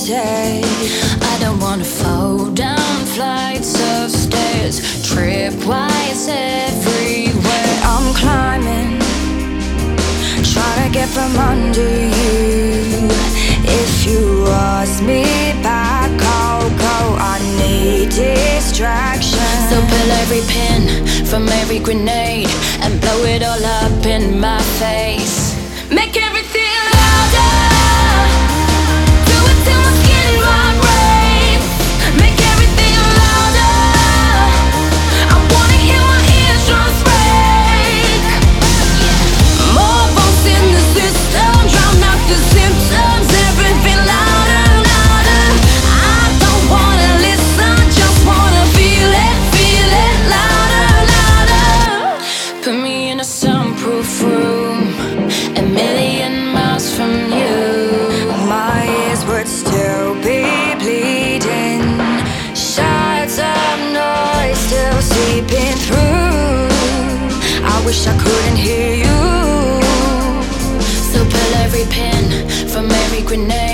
take. I don't wanna fall down flights of stairs, tripwires everywhere. I'm climbing, trying to get from under you. If you ask me back, I'll go. I need distraction. So pull every pin from every grenade and blow it all up in my face. Make everything louder, do it till my skin vibrates. Make everything louder, I wanna hear my eardrums break. More votes in the system, drown out the symptoms. Everything louder, louder. I don't wanna listen, just wanna feel it louder, louder. Put me in a soundproof room, a million miles from you. My ears would still be bleeding, shards of noise still seeping through. I wish I couldn't hear you. So pull every pin from every grenade